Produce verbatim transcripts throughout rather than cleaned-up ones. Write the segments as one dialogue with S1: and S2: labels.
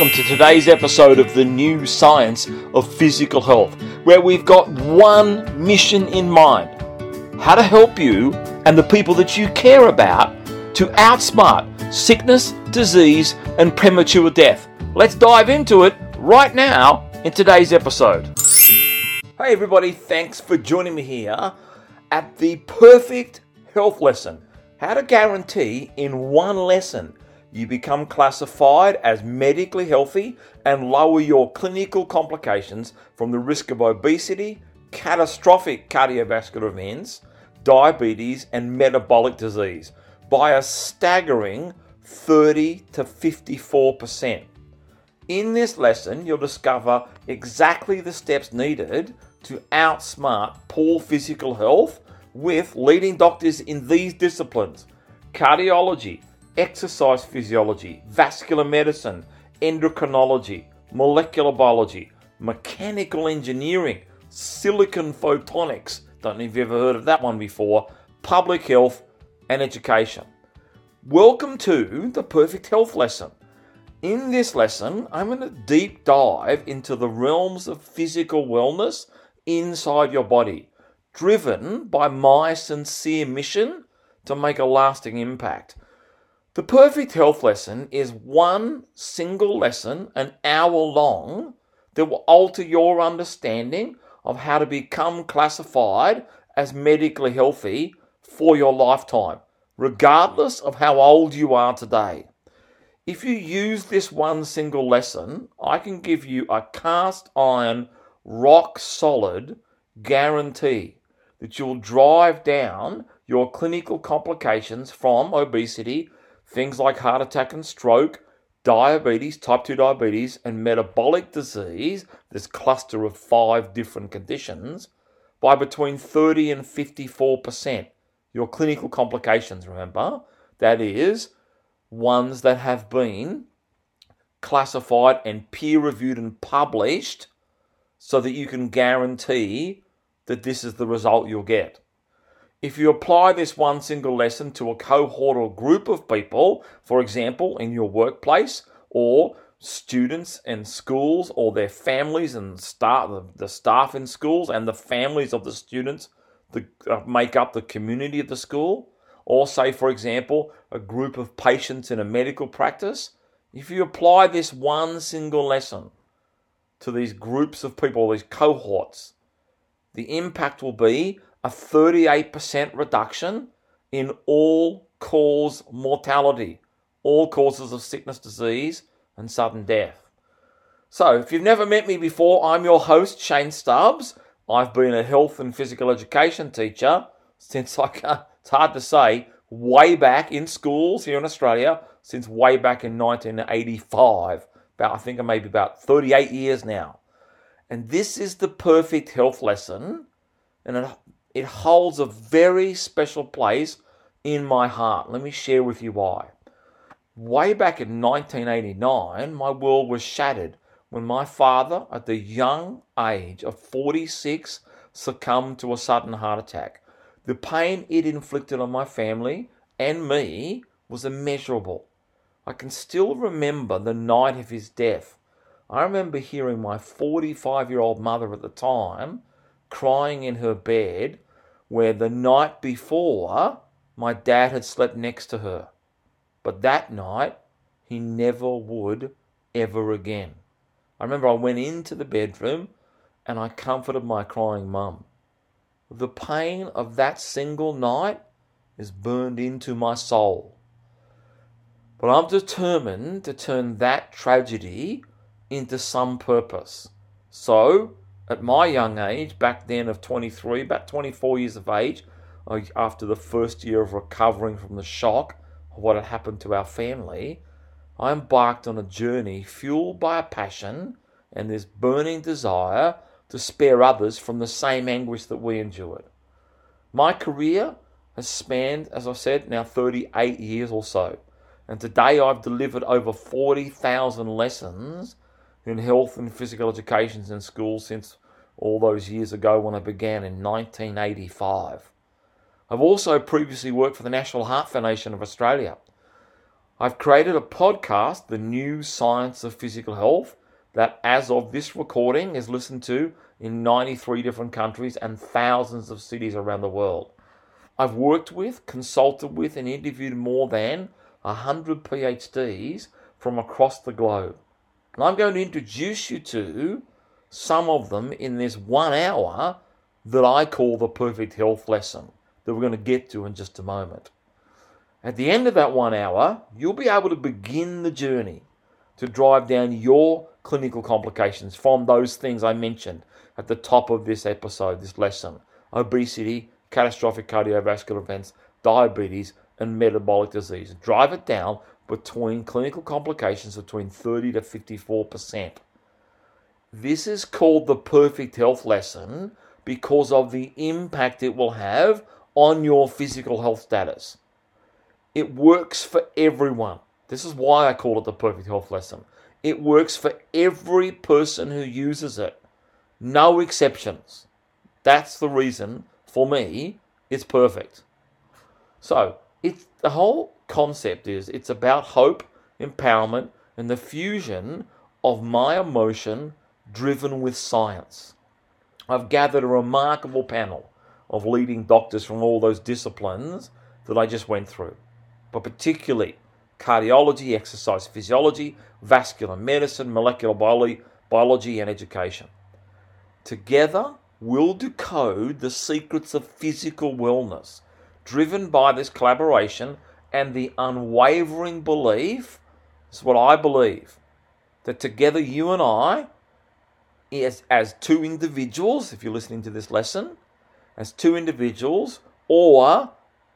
S1: welcome to today's episode of the New Science of Physical Health, where we've got one mission in mind: how to help you and the people that you care about to outsmart sickness, disease, and premature death. Let's dive into it right now in today's episode. Hey everybody, thanks for joining me here at the perfect health lesson. How to guarantee in one lesson you become classified as medically healthy and lower your clinical complications from the risk of obesity, catastrophic cardiovascular events, diabetes, and metabolic disease by a staggering thirty to fifty-four percent. In this lesson, you'll discover exactly the steps needed to outsmart poor physical health with leading doctors in these disciplines: cardiology, exercise physiology, vascular medicine, endocrinology, molecular biology, mechanical engineering, silicon photonics, don't know if you've ever heard of that one before, public health, and education. Welcome to the Perfect Health Lesson. In this lesson, I'm going to deep dive into the realms of physical wellness inside your body, driven by my sincere mission to make a lasting impact. The Perfect Health Lesson is one single lesson, an hour long, that will alter your understanding of how to become classified as medically healthy for your lifetime, regardless of how old you are today. If you use this one single lesson, I can give you a cast iron, rock solid guarantee that you'll drive down your clinical complications from obesity, things like heart attack and stroke, diabetes, type two diabetes, and metabolic disease, this cluster of five different conditions, by between thirty and fifty-four percent. Your clinical complications, remember, that is, ones that have been classified and peer-reviewed and published so that you can guarantee that this is the result you'll get. If you apply this one single lesson to a cohort or group of people, for example, in your workplace, or students in schools, or their families and staff, the staff in schools and the families of the students that make up the community of the school, or say, for example, a group of patients in a medical practice, if you apply this one single lesson to these groups of people, these cohorts, the impact will be a thirty-eight percent reduction in all-cause mortality, all causes of sickness, disease, and sudden death. So, if you've never met me before, I'm your host, Shane Stubbs. I've been a health and physical education teacher since, I can't, it's hard to say, way back in schools here in Australia, since way back in nineteen eighty-five. About, I think maybe about thirty-eight years now. And this is the Perfect Health Lesson, and it It holds a very special place in my heart. Let me share with you why. Way back in nineteen eighty-nine, my world was shattered when my father, at the young age of forty-six, succumbed to a sudden heart attack. The pain it inflicted on my family and me was immeasurable. I can still remember the night of his death. I remember hearing my forty-five-year-old mother at the time crying in her bed, where the night before my dad had slept next to her. But that night, he never would ever again. I remember I went into the bedroom and I comforted my crying mum. The pain of that single night is burned into my soul. But I'm determined to turn that tragedy into some purpose. So, at my young age, back then of twenty-three, about twenty-four years of age, after the first year of recovering from the shock of what had happened to our family, I embarked on a journey fueled by a passion and this burning desire to spare others from the same anguish that we endured. My career has spanned, as I said, now thirty-eight years or so. And today I've delivered over forty thousand lessons in health and physical education in schools since all those years ago when I began in nineteen eighty-five. I've also previously worked for the National Heart Foundation of Australia. I've created a podcast, The New Science of Physical Health, that as of this recording is listened to in ninety-three different countries and thousands of cities around the world. I've worked with, consulted with, and interviewed more than one hundred PhDs from across the globe. And I'm going to introduce you to some of them in this one hour that I call the Perfect Health Lesson, that we're going to get to in just a moment. At the end of that one hour, you'll be able to begin the journey to drive down your clinical complications from those things I mentioned at the top of this episode, this lesson: obesity, catastrophic cardiovascular events, diabetes, and metabolic disease. Drive it down between clinical complications between thirty to fifty-four percent. This is called the Perfect Health Lesson because of the impact it will have on your physical health status. It works for everyone. This is why I call it the Perfect Health Lesson. It works for every person who uses it. No exceptions. That's the reason, for me, it's perfect. So, it's, the whole concept is it's about hope, empowerment, and the fusion of my emotion driven with science. I've gathered a remarkable panel of leading doctors from all those disciplines that I just went through, but particularly cardiology, exercise physiology, vascular medicine, molecular biology, biology and education. Together, we'll decode the secrets of physical wellness, driven by this collaboration and the unwavering belief, this is what I believe, that together you and I, as, as two individuals, if you're listening to this lesson, as two individuals or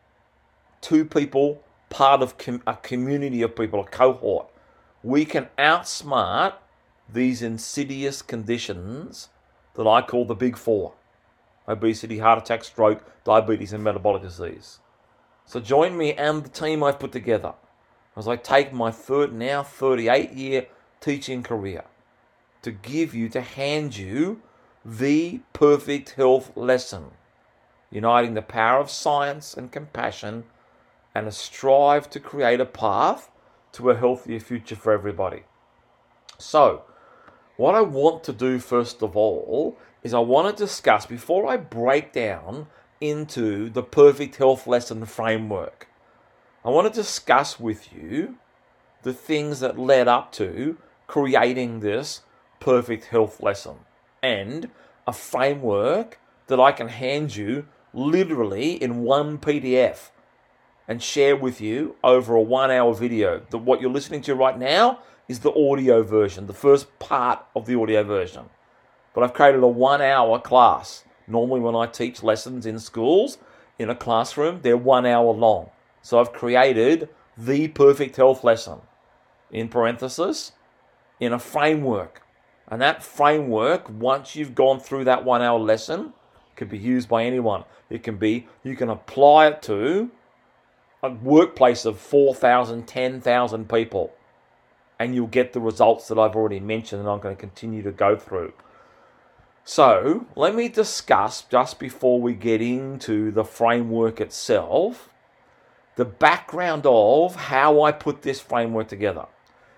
S1: two people, part of com- a community of people, a cohort, we can outsmart these insidious conditions that I call the big four: obesity, heart attack, stroke, diabetes, and metabolic disease. So join me and the team I've put together as I take my third, now thirty-eight year teaching career to give you, to hand you the perfect health lesson, uniting the power of science and compassion and a strive to create a path to a healthier future for everybody. So, what I want to do first of all is I want to discuss, before I break down into the Perfect Health Lesson framework, I want to discuss with you the things that led up to creating this Perfect Health Lesson and a framework that I can hand you literally in one P D F and share with you over a one hour video. The, what you're listening to right now is the audio version, the first part of the audio version. But I've created a one hour class. Normally when I teach lessons in schools, in a classroom, they're one hour long. So I've created the Perfect Health Lesson, in parenthesis, in a framework. And that framework, once you've gone through that one hour lesson, can be used by anyone. It can be, you can apply it to a workplace of four thousand, ten thousand people, and you'll get the results that I've already mentioned and I'm going to continue to go through. So, let me discuss, just before we get into the framework itself, the background of how I put this framework together.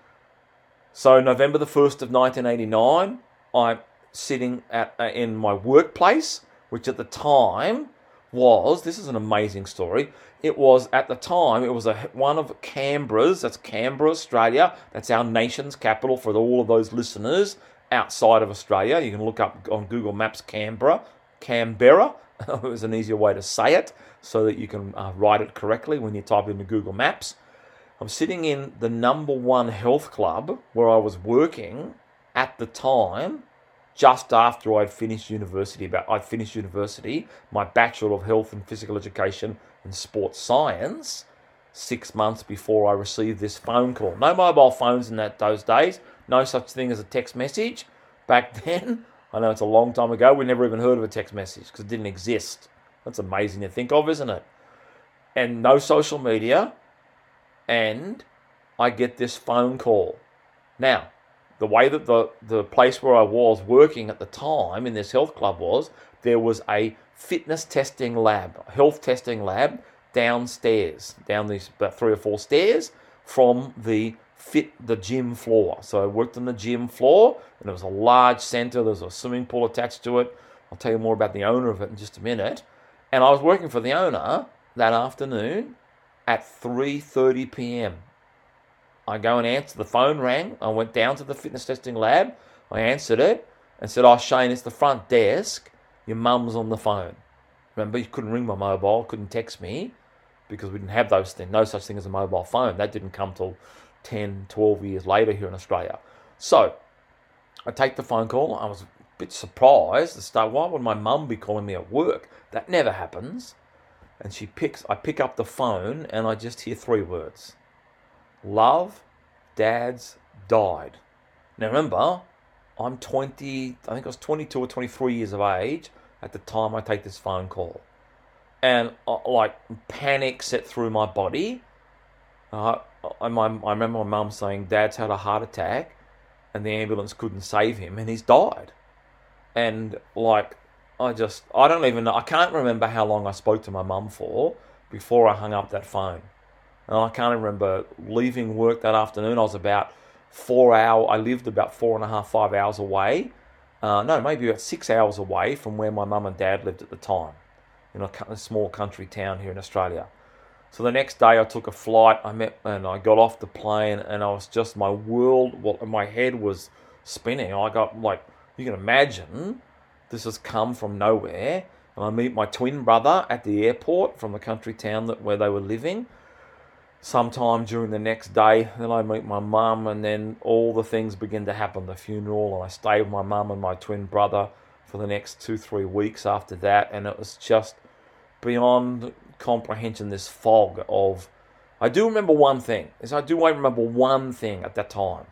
S1: So, November the first of nineteen eighty-nine, I'm sitting at uh, in my workplace, which at the time was, this is an amazing story, it was, at the time, it was a, one of Canberra's, that's Canberra, Australia, that's our nation's capital for all of those listeners outside of Australia. You can look up on Google Maps Canberra, Canberra, it was an easier way to say it, so that you can uh, write it correctly when you type it into Google Maps. I'm sitting in the number one health club where I was working at the time, just after I'd finished university. About I'd finished university, my Bachelor of Health and Physical Education and Sports Science, six months before I received this phone call. No mobile phones in that those days, no such thing as a text message. Back then, I know it's a long time ago, we never even heard of a text message because it didn't exist. That's amazing to think of, isn't it? And no social media, and I get this phone call. Now, the way that the, the place where I was working at the time in this health club was, there was a fitness testing lab, a health testing lab downstairs, down these about three or four stairs from the fit the gym floor. So I worked on the gym floor, and it was a large centre. There was a swimming pool attached to it. I'll tell you more about the owner of it in just a minute. And I was working for the owner that afternoon at three thirty p.m. I go and answer. The phone rang. I went down to the fitness testing lab. I answered it and said, "Oh, Shane, it's the front desk. Your mum's on the phone." Remember, you couldn't ring my mobile, couldn't text me, because we didn't have those things. No such thing as a mobile phone. That didn't come till ten, twelve years later here in Australia. So I take the phone call. I was a bit surprised to start. Why would my mum be calling me at work? That never happens. And she picks. I pick up the phone and I just hear three words: love, dad's died. Now remember, I'm twenty. I think I was twenty-two or twenty-three years of age at the time I take this phone call, and uh, like panic set through my body. Uh, I, my, I remember my mum saying, "Dad's had a heart attack, and the ambulance couldn't save him, and he's died." And like, I just, I don't even know. I can't remember how long I spoke to my mum for before I hung up that phone. And I can't remember leaving work that afternoon. I was about four hours. I lived about four and a half, five hours away. Uh, no, maybe about six hours away from where my mum and dad lived at the time, in a, a small country town here in Australia. So the next day I took a flight. I met and I got off the plane, and I was just, my world, well, my head was spinning. I got like, you can imagine, this has come from nowhere. And I meet my twin brother at the airport from the country town that where they were living. Sometime during the next day, then I meet my mum, and then all the things begin to happen. The funeral, and I stay with my mum and my twin brother for the next two, three weeks after that, and it was just beyond comprehension, this fog of... I do remember one thing, is I do remember one thing at that time.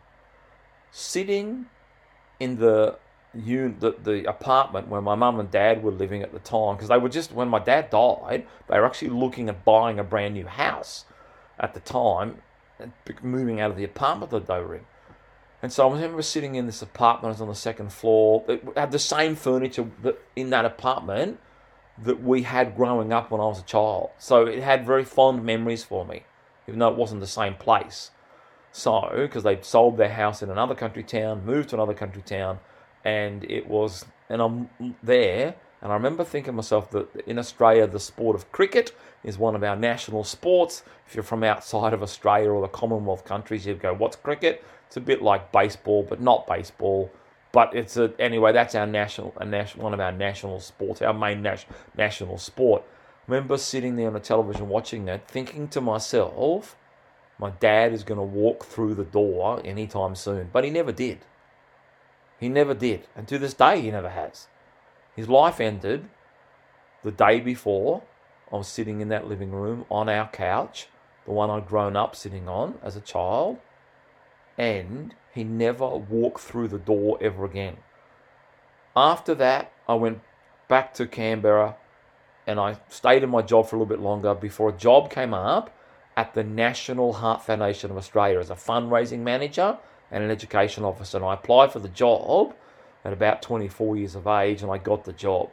S1: Sitting in the un- the, the apartment where my mum and dad were living at the time, because they were just, when my dad died, they were actually looking at buying a brand new house at the time, moving out of the apartment that they were in. And so I remember sitting in this apartment. I was on the second floor. It had the same furniture that in that apartment that we had growing up when I was a child. So it had very fond memories for me, even though it wasn't the same place. So, because they'd sold their house in another country town, moved to another country town, and it was, and I'm there, and I remember thinking to myself that in Australia, the sport of cricket is one of our national sports. If you're from outside of Australia or the Commonwealth countries, you'd go, what's cricket? It's a bit like baseball, but not baseball. But it's a, anyway, that's our national, a national, one of our national sports, our main nas- national sport. I remember sitting there on the television watching that, thinking to myself, my dad is going to walk through the door anytime soon. But he never did. He never did. And to this day, he never has. His life ended the day before. I was sitting in that living room on our couch, the one I'd grown up sitting on as a child, and he never walked through the door ever again. After that, I went back to Canberra, and I stayed in my job for a little bit longer before a job came up at the National Heart Foundation of Australia as a fundraising manager and an education officer. And I applied for the job at about twenty-four years of age, and I got the job.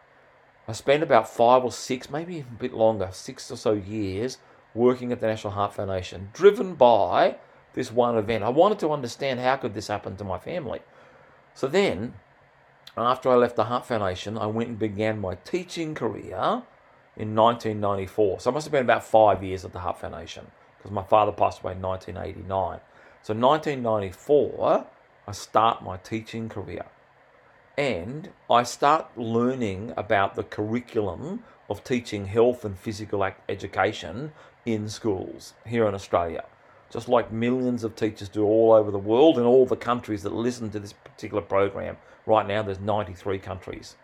S1: I spent about five or six, maybe even a bit longer, six or so years working at the National Heart Foundation, driven by this one event. I wanted to understand how could this happen to my family. So then, after I left the Heart Foundation, I went and began my teaching career in nineteen ninety-four. So I must have been about five years at the Heart Foundation, because my father passed away in nineteen eighty-nine. So nineteen ninety-four, I start my teaching career. And I start learning about the curriculum of teaching health and physical education in schools here in Australia. Just like millions of teachers do all over the world, in all the countries that listen to this particular program. Right now, there's ninety-three countries.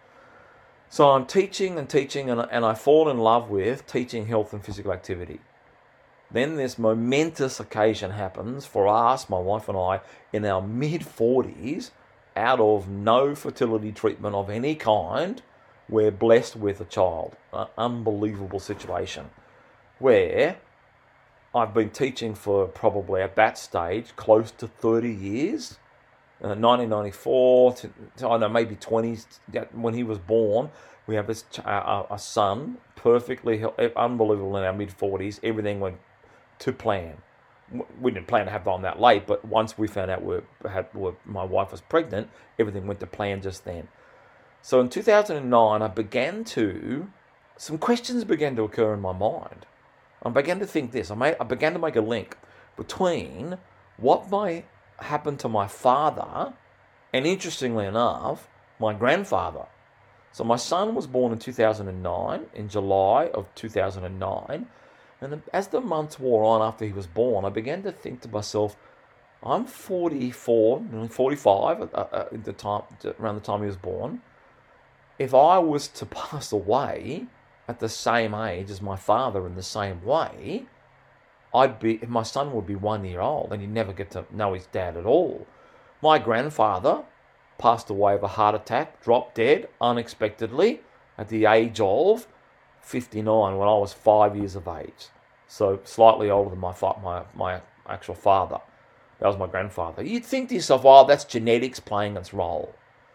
S1: So I'm teaching and teaching, and, and I fall in love with teaching health and physical activity. Then this momentous occasion happens for us, my wife and I, in our mid-forties, out of no fertility treatment of any kind, we're blessed with a child. An unbelievable situation where I've been teaching for probably at that stage close to thirty years. Uh, nineteen ninety-four to, to I don't know, maybe twenty, when he was born, we have this uh, a son, perfectly unbelievable in our mid-forties. Everything went to plan. we didn't plan to have them that late, but once we found out we had, we, my wife was pregnant, everything went to plan just then. So in two thousand nine, I began to, some questions began to occur in my mind. I began to think this. I made, I began to make a link between what might happen to my father and, interestingly enough, my grandfather. So my son was born in two thousand nine, in July of two thousand nine. And as the months wore on after he was born, I began to think to myself, I'm forty-four, nearly forty-five at, at the time, around the time he was born. If I was to pass away at the same age as my father in the same way, I'd be, my son would be one year old and he'd never get to know his dad at all. My grandfather passed away of a heart attack, dropped dead unexpectedly at the age of fifty-nine when I was five years of age. So slightly older than my my my actual father. That was my grandfather. You'd think to yourself, oh, that's genetics playing its role.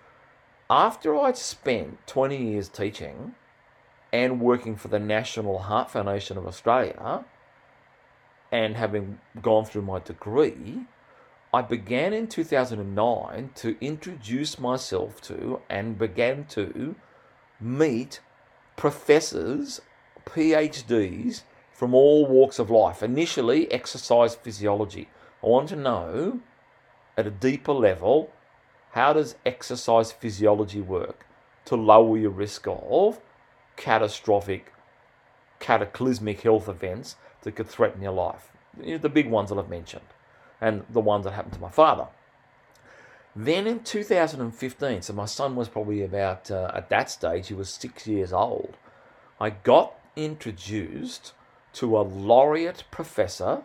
S1: After I'd spent twenty years teaching and working for the National Heart Foundation of Australia and having gone through my degree, I began in two thousand nine to introduce myself to and began to meet professors, PhDs from all walks of life. Initially, exercise physiology. I want to know, at a deeper level, how does exercise physiology work to lower your risk of catastrophic, cataclysmic health events that could threaten your life. You know, the big ones that I've mentioned, and the ones that happened to my father. Then in two thousand fifteen, so my son was probably about, uh, at that stage, he was six years old, I got introduced to a laureate professor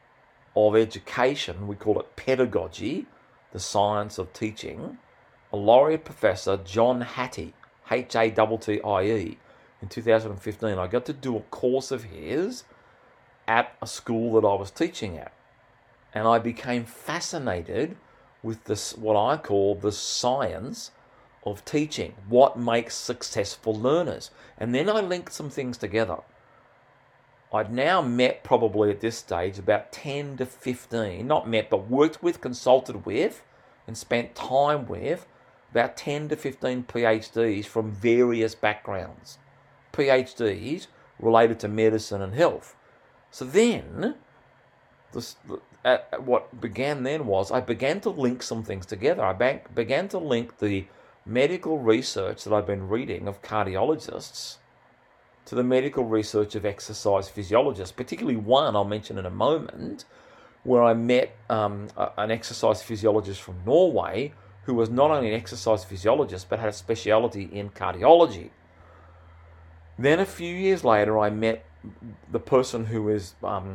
S1: of education, we call it pedagogy, the science of teaching, a laureate professor, John Hattie, H A T T I E, in two thousand fifteen. I got to do a course of his at a school that I was teaching at. And I became fascinated with this, what I call the science of teaching, what makes successful learners. And then I linked some things together. I'd now met probably at this stage about ten to fifteen, not met, but worked with, consulted with, and spent time with about ten to fifteen PhDs from various backgrounds. PhDs related to medicine and health. So then, this, uh, what began then was I began to link some things together. I bank, began to link the medical research that I've been reading of cardiologists to the medical research of exercise physiologists, particularly one I'll mention in a moment, where I met um, a, an exercise physiologist from Norway who was not only an exercise physiologist but had a speciality in cardiology. Then a few years later, I met the person who is, um,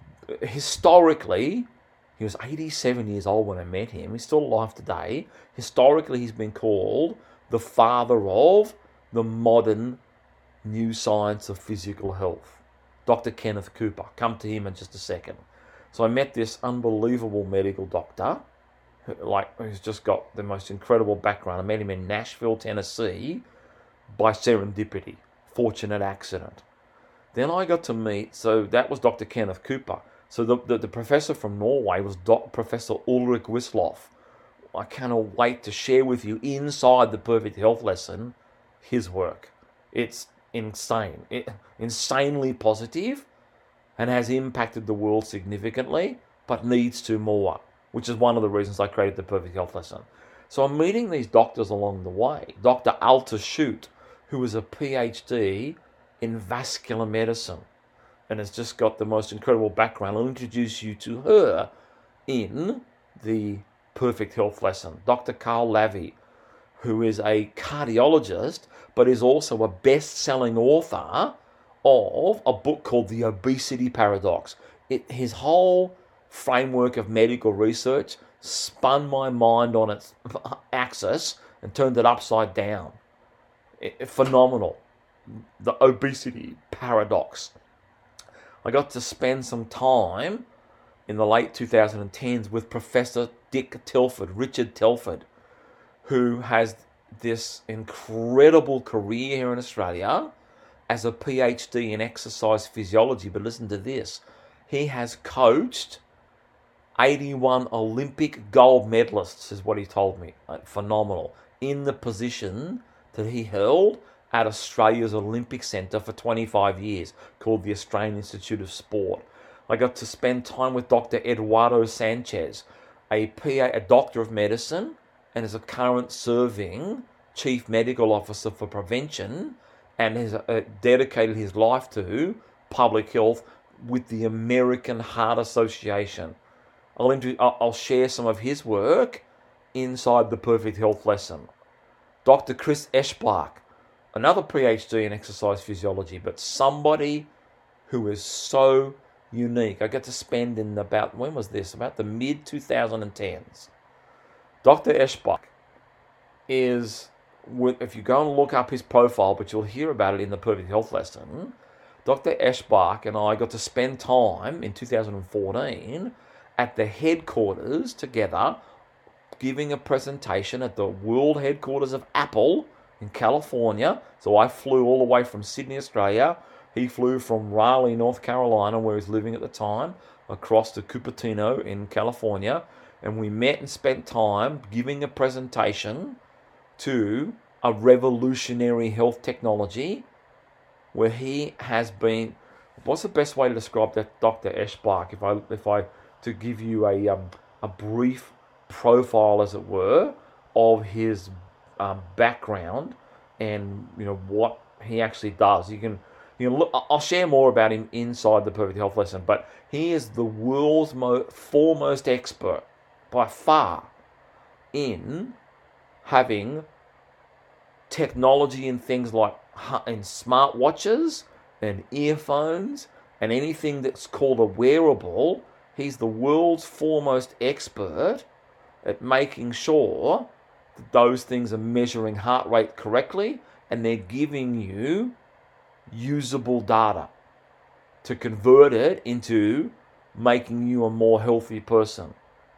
S1: historically, he was eighty-seven years old when I met him. He's still alive today. Historically, he's been called the father of the modern new science of physical health, Doctor Kenneth Cooper. Come to him in just a second. So I met this unbelievable medical doctor, like who's just got the most incredible background. I met him in Nashville, Tennessee, by serendipity, fortunate accident. Then I got to meet, so that was Doctor Kenneth Cooper. So the, the, the professor from Norway was Doc, Professor Ulrich Wisloff. I cannot wait to share with you inside the Perfect Health Lesson his work. It's insane, it, insanely positive, and has impacted the world significantly, but needs to more, which is one of the reasons I created the Perfect Health Lesson. So I'm meeting these doctors along the way. Doctor Alta Schutt, who is a PhD in vascular medicine, and has just got the most incredible background. I'll introduce you to her in the Perfect Health Lesson. Doctor Carl Lavie, who is a cardiologist, but is also a best-selling author of a book called The Obesity Paradox. It, his whole framework of medical research spun my mind on its axis and turned it upside down. It, phenomenal. The Obesity Paradox. I got to spend some time in the late twenty tens with Professor Dick Telford, Richard Telford, who has this incredible career here in Australia as a PhD in exercise physiology. But listen to this. He has coached eighty-one Olympic gold medalists is what he told me. Like, phenomenal. In the position that he held at Australia's Olympic Centre for twenty-five years, called the Australian Institute of Sport. I got to spend time with Doctor Eduardo Sanchez, a P A, a doctor of medicine, and is a current serving chief medical officer for prevention, and has uh, dedicated his life to public health with the American Heart Association. I'll, inter- I'll share some of his work inside the Perfect Health Lesson. Doctor Chris Eschbach, another PhD in exercise physiology, but somebody who is so unique. I got to spend in about, when was this? About the mid twenty tens. Doctor Eschbach is, if you go and look up his profile, but you'll hear about it in the Perfect Health Lesson, Doctor Eschbach and I got to spend time in two thousand fourteen at the headquarters together, giving a presentation at the world headquarters of Apple in California. So I flew all the way from Sydney, Australia. He flew from Raleigh, North Carolina, where he was living at the time, across to Cupertino in California. And we met and spent time giving a presentation to a revolutionary health technology where he has been. What's the best way to describe that, Doctor Eschbach? If I, if I, to give you a um, a brief profile, as it were, of his um, background and you know what he actually does. You can, you know, look, I'll share more about him inside the Perfect Health Lesson. But he is the world's most foremost expert by far in having technology in things like in smartwatches and earphones and anything that's called a wearable. He's the world's foremost expert at making sure that those things are measuring heart rate correctly and they're giving you usable data to convert it into making you a more healthy person.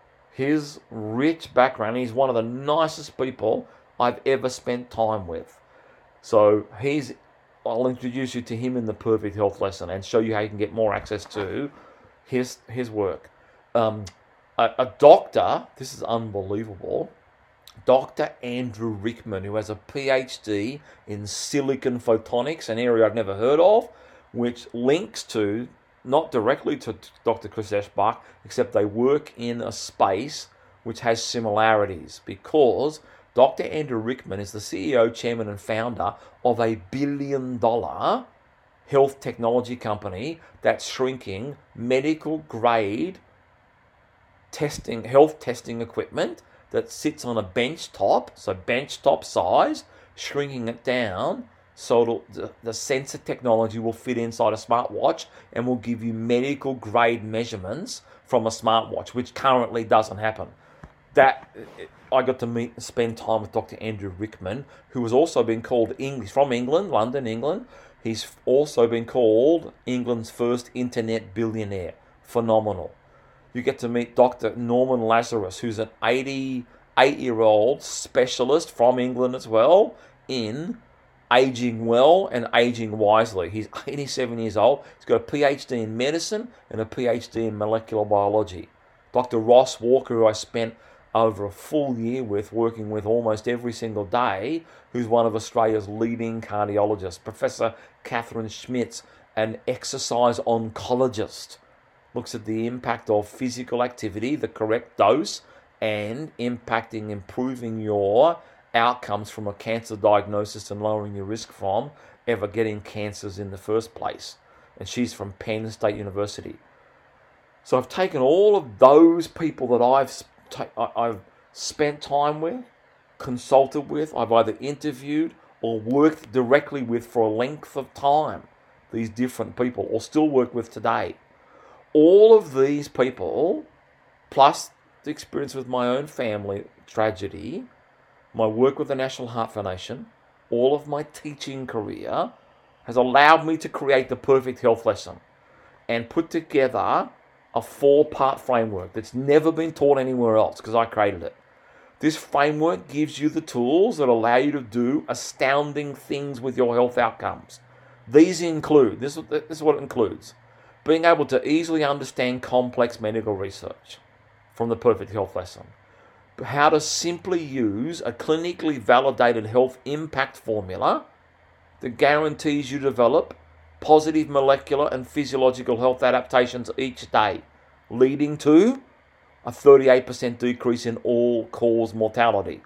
S1: His rich background, he's one of the nicest people I've ever spent time with. So he's, I'll introduce you to him in the Perfect Health Lesson and show you how you can get more access to his his work. Um, a, a doctor, this is unbelievable, Doctor Andrew Rickman, who has a PhD in silicon photonics, an area I've never heard of, which links to, not directly to Doctor Chris Eschbach, except they work in a space which has similarities, because Doctor Andrew Rickman is the C E O, chairman, and founder of a billion dollar health technology company that's shrinking medical grade testing, health testing equipment that sits on a bench top, so bench top size, shrinking it down so it'll, the, the sensor technology will fit inside a smartwatch and will give you medical grade measurements from a smartwatch, which currently doesn't happen. That I got to meet and spend time with Doctor Andrew Rickman, who has also been called English from England, London, England. He's also been called England's first internet billionaire. Phenomenal. You get to meet Doctor Norman Lazarus, who's an eighty-eight-year-old specialist from England as well in aging well and aging wisely. He's eighty-seven years old. He's got a PhD in medicine and a PhD in molecular biology. Doctor Ross Walker, who I spent over a full year with, working with almost every single day, who's one of Australia's leading cardiologists. Professor Catherine Schmitz, an exercise oncologist, looks at the impact of physical activity, the correct dose, and impacting, improving your outcomes from a cancer diagnosis and lowering your risk from ever getting cancers in the first place. And she's from Penn State University. So I've taken all of those people that I've I've spent time with, consulted with, I've either interviewed or worked directly with for a length of time, these different people, or still work with today. All of these people, plus the experience with my own family tragedy, my work with the National Heart Foundation, all of my teaching career, has allowed me to create the Perfect Health Lesson and put together a four-part framework that's never been taught anywhere else because I created it. This framework gives you the tools that allow you to do astounding things with your health outcomes. These include, this, this is what it includes, being able to easily understand complex medical research, from the Perfect Health Lesson. How to simply use a clinically validated health impact formula that guarantees you develop positive molecular and physiological health adaptations each day, leading to a thirty-eight percent decrease in all-cause mortality.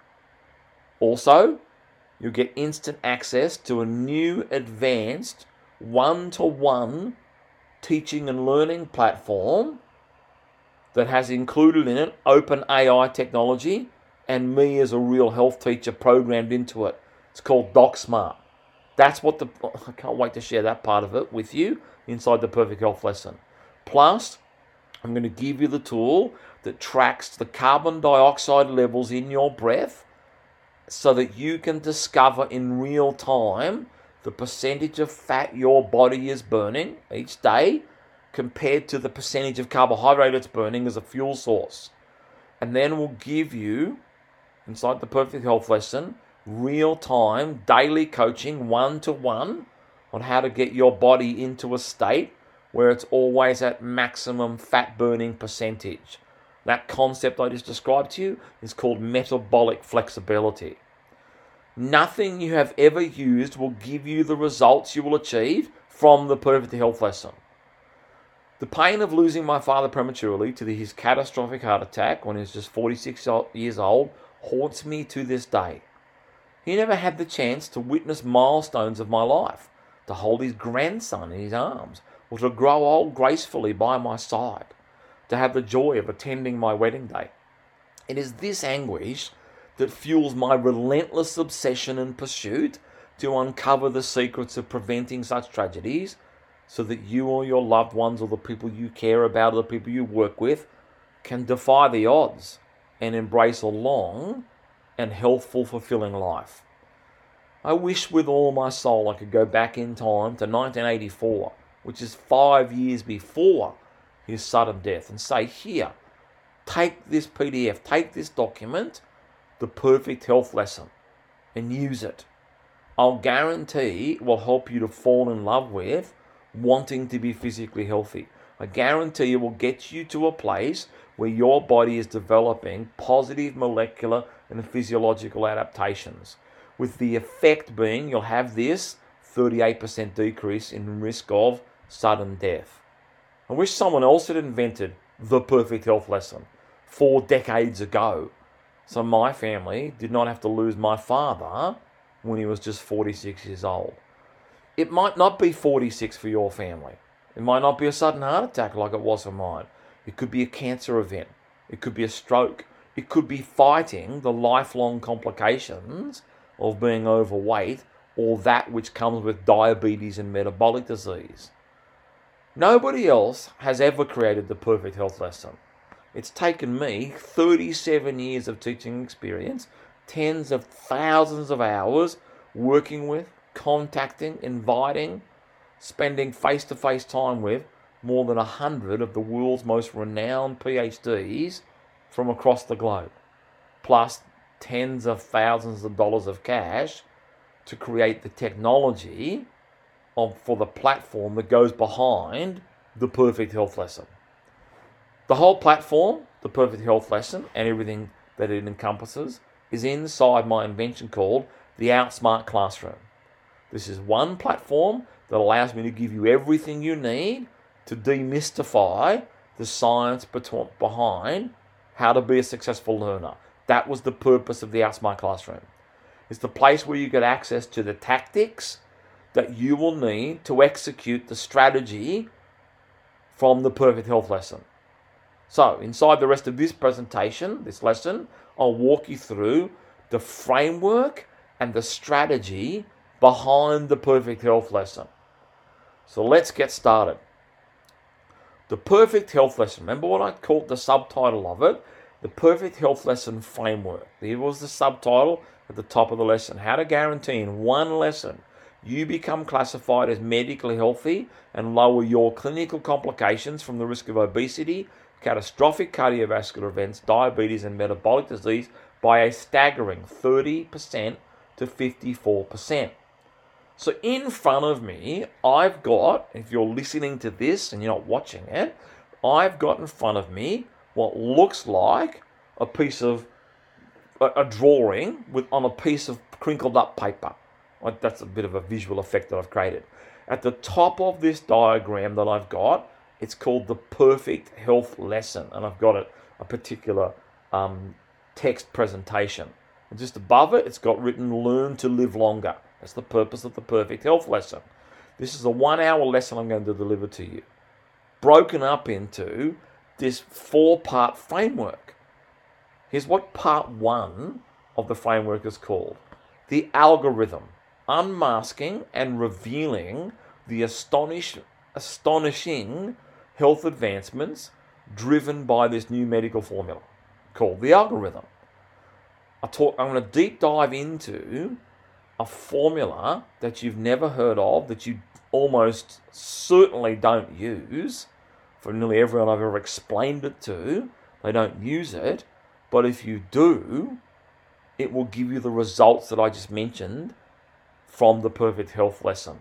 S1: Also, you'll get instant access to a new advanced one-to-one teaching and learning platform that has included in it open A I technology and me as a real health teacher programmed into it. It's called DocSmart. That's what the, I can't wait to share that part of it with you inside the Perfect Health Lesson. Plus, I'm going to give you the tool that tracks the carbon dioxide levels in your breath so that you can discover in real time the percentage of fat your body is burning each day compared to the percentage of carbohydrate it's burning as a fuel source. And then we'll give you, inside the Perfect Health Lesson, real-time daily coaching one-to-one on how to get your body into a state where it's always at maximum fat burning percentage. That concept I just described to you is called metabolic flexibility. Nothing you have ever used will give you the results you will achieve from the Perfect Health Lesson. The pain of losing my father prematurely to his catastrophic heart attack when he was just forty-six years old haunts me to this day. He never had the chance to witness milestones of my life, to hold his grandson in his arms, or to grow old gracefully by my side, to have the joy of attending my wedding day. It is this anguish that fuels my relentless obsession and pursuit to uncover the secrets of preventing such tragedies so that you or your loved ones or the people you care about or the people you work with can defy the odds and embrace a long and healthful, fulfilling life. I wish with all my soul I could go back in time to nineteen eighty-four, which is five years before his sudden death, and say, here, take this P D F, take this document, the Perfect Health Lesson, and use it. I'll guarantee it will help you to fall in love with wanting to be physically healthy. I guarantee it will get you to a place where your body is developing positive molecular and physiological adaptations, with the effect being you'll have this thirty-eight percent decrease in risk of sudden death. I wish someone else had invented the Perfect Health Lesson four decades ago, so my family did not have to lose my father when he was just forty-six years old. It might not be forty-six for your family. It might not be a sudden heart attack like it was for mine. It could be a cancer event. It could be a stroke. It could be fighting the lifelong complications of being overweight or that which comes with diabetes and metabolic disease. Nobody else has ever created the Perfect Health Lesson. It's taken me thirty-seven years of teaching experience, tens of thousands of hours working with, contacting, inviting, spending face-to-face time with more than a hundred of the world's most renowned P H Ds from across the globe, plus tens of thousands of dollars of cash to create the technology of, for the platform that goes behind the Perfect Health Lesson. The whole platform, the Perfect Health Lesson, and everything that it encompasses is inside my invention called the Outsmart Classroom. This is one platform that allows me to give you everything you need to demystify the science behind how to be a successful learner. That was the purpose of the Outsmart Classroom. It's the place where you get access to the tactics that you will need to execute the strategy from the Perfect Health Lesson. So, inside the rest of this presentation, this lesson, I'll walk you through the framework and the strategy behind the Perfect Health Lesson. So let's get started. The Perfect Health Lesson. Remember what I called the subtitle of it? The Perfect Health Lesson Framework. There was the subtitle at the top of the lesson. How to guarantee in one lesson you become classified as medically healthy and lower your clinical complications from the risk of obesity, catastrophic cardiovascular events, diabetes and metabolic disease by a staggering thirty percent to fifty-four percent. So in front of me, I've got, if you're listening to this and you're not watching it, I've got in front of me what looks like a piece of a, a drawing with on a piece of crinkled up paper. Like, that's a bit of a visual effect that I've created. At the top of this diagram that I've got, it's called the perfect health lesson, and I've got it a particular um, text presentation. And just above it, it's got written "Learn to live longer." That's the purpose of the perfect health lesson. This is a one-hour lesson I'm going to deliver to you, broken up into this four-part framework. Here's what part one of the framework is called: the algorithm, unmasking and revealing the astonish, astonishing health advancements driven by this new medical formula called the algorithm. I talk, I'm going to deep dive into a formula that you've never heard of, that you almost certainly don't use. For nearly everyone I've ever explained it to, they don't use it. But if you do, it will give you the results that I just mentioned from the perfect health lesson.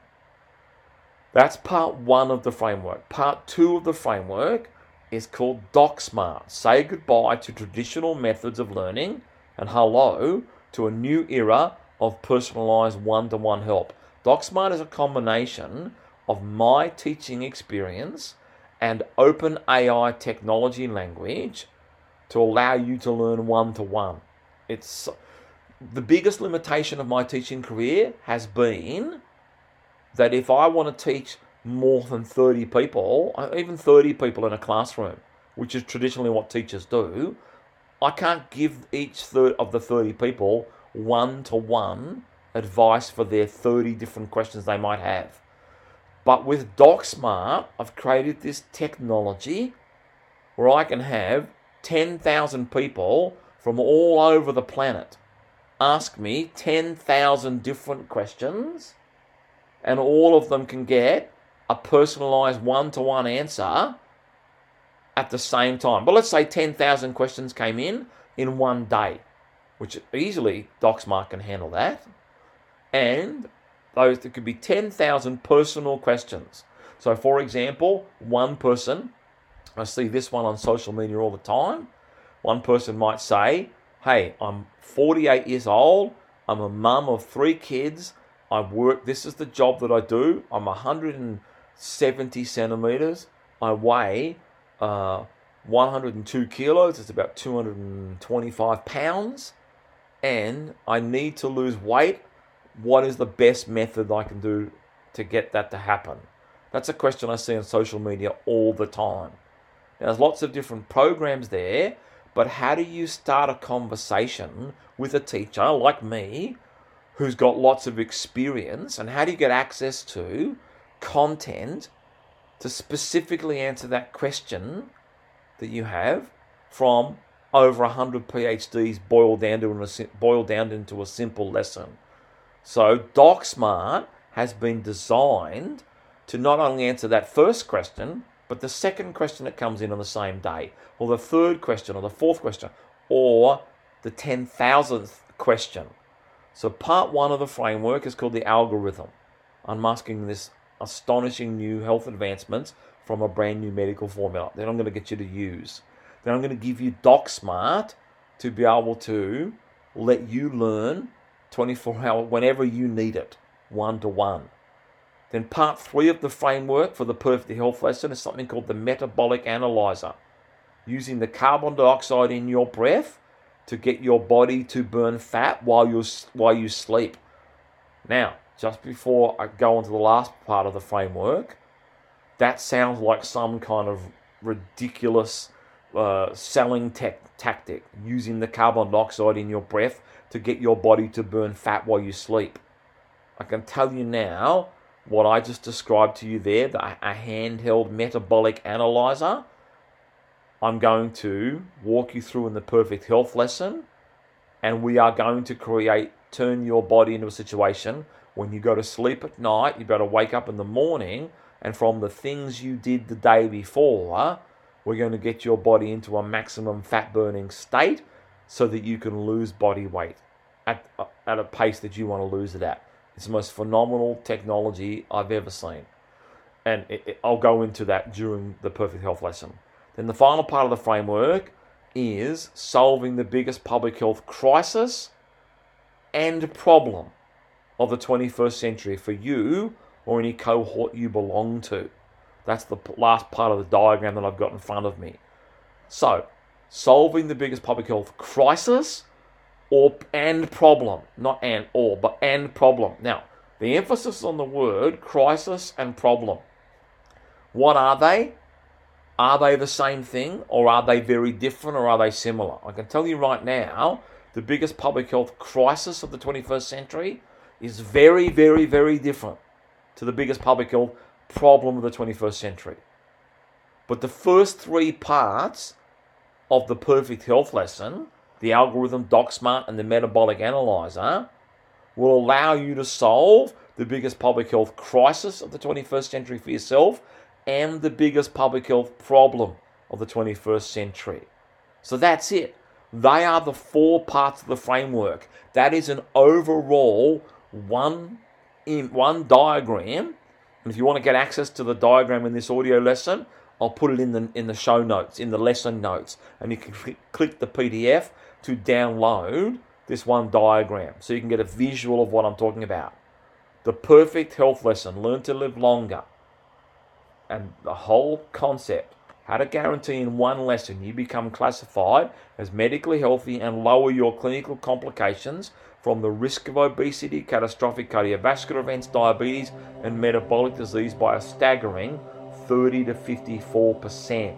S1: That's part one of the framework. Part two of the framework is called DocSmart. Say goodbye to traditional methods of learning and hello to a new era of personalized one-to-one help. DocSmart is a combination of my teaching experience and open A I technology language to allow you to learn one-to-one. It's the biggest limitation of my teaching career has been that if I want to teach more than thirty people, even thirty people in a classroom, which is traditionally what teachers do, I can't give each third of the thirty people one-to-one advice for their thirty different questions they might have. But with DocSmart, I've created this technology where I can have ten thousand people from all over the planet ask me ten thousand different questions, and all of them can get a personalized one-to-one answer at the same time. But let's say ten thousand questions came in in one day, which easily DocSmart can handle that. And those, there could be ten thousand personal questions. So for example, one person, I see this one on social media all the time, one person might say, hey, I'm forty-eight years old, I'm a mum of three kids, I work, this is the job that I do, I'm one hundred seventy centimeters, I weigh uh, one hundred two kilos, it's about two hundred twenty-five pounds, and I need to lose weight. What is the best method I can do to get that to happen? That's a question I see on social media all the time. Now, there's lots of different programs there, but how do you start a conversation with a teacher like me who's got lots of experience, and how do you get access to content to specifically answer that question that you have from over one hundred PhDs boiled down to a, boiled down into a simple lesson? So DocSmart has been designed to not only answer that first question, but the second question that comes in on the same day, or the third question, or the fourth question, or the ten thousandth question. So part one of the framework is called the algorithm, unmasking this astonishing new health advancements from a brand new medical formula that I'm going to get you to use. Then I'm going to give you DocSmart to be able to let you learn twenty-four hours whenever you need it, one-to-one. Then part three of the framework for the perfect health lesson is something called the metabolic analyzer, using the carbon dioxide in your breath to get your body to burn fat while you while you sleep. Now, just before I go on to the last part of the framework, that sounds like some kind of ridiculous uh, selling te- tactic, using the carbon dioxide in your breath to get your body to burn fat while you sleep. I can tell you now, what I just described to you there, the, a handheld metabolic analyzer, I'm going to walk you through in the perfect health lesson, and we are going to create, turn your body into a situation when you go to sleep at night, you better wake up in the morning, and from the things you did the day before, we're going to get your body into a maximum fat burning state so that you can lose body weight at, at a pace that you want to lose it at. It's the most phenomenal technology I've ever seen. And it, it, I'll go into that during the perfect health lesson. Then the final part of the framework is solving the biggest public health crisis and problem of the twenty-first century for you or any cohort you belong to. That's the last part of the diagram that I've got in front of me. So, solving the biggest public health crisis or and problem, not and or, but and problem. Now, the emphasis on the word crisis and problem. What are they? Are they the same thing, or are they very different, or are they similar? I can tell you right now, the biggest public health crisis of the twenty-first century is very, very, very different to the biggest public health problem of the twenty-first century. But the first three parts of the Perfect Health lesson, the algorithm, DocSmart, and the metabolic analyzer, will allow you to solve the biggest public health crisis of the twenty-first century for yourself and the biggest public health problem of the twenty-first century. So that's it. They are the four parts of the framework. That is an overall one in one diagram. And if you want to get access to the diagram in this audio lesson, I'll put it in the in the show notes, in the lesson notes, and you can click, click the P D F to download this one diagram so you can get a visual of what I'm talking about. The Perfect Health lesson, learn to live longer, and the whole concept, how to guarantee in one lesson you become classified as medically healthy and lower your clinical complications from the risk of obesity, catastrophic cardiovascular events, diabetes, and metabolic disease by a staggering thirty to fifty-four percent.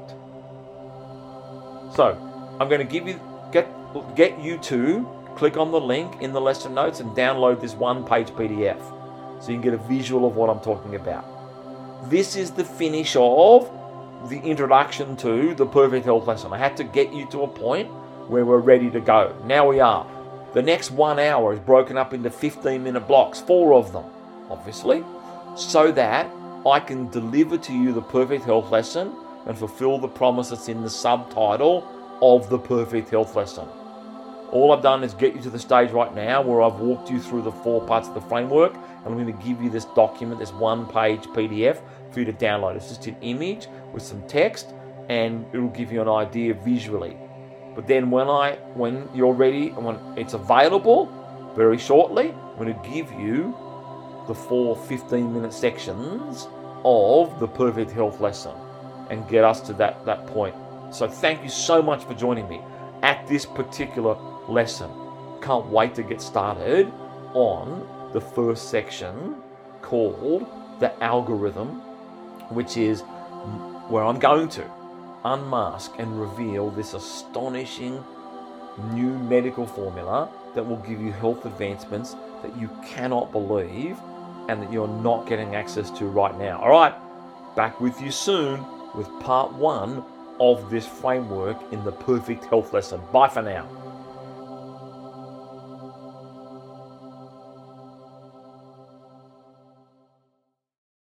S1: So, I'm going to give you get get you to click on the link in the lesson notes and download this one-page P D F so you can get a visual of what I'm talking about. This is the finish of the introduction to the Perfect Health lesson. I had to get you to a point where we're ready to go. Now we are. The next one hour is broken up into fifteen minute blocks, four of them, obviously, so that I can deliver to you the Perfect Health lesson and fulfill the promise that's in the subtitle of the Perfect Health lesson. All I've done is get you to the stage right now where I've walked you through the four parts of the framework, and I'm going to give you this document, this one-page P D F for you to download. It's just an image with some text, and it'll give you an idea visually. But then when I, when you're ready, and when it's available very shortly, I'm going to give you the four fifteen-minute sections of the Perfect Health lesson and get us to that, that point. So thank you so much for joining me at this particular lesson. Can't wait to get started on the first section called the algorithm, which is where I'm going to unmask and reveal this astonishing new medical formula that will give you health advancements that you cannot believe and that you're not getting access to right now. All right, back with you soon with part one of this framework in the Perfect Health lesson. Bye for now.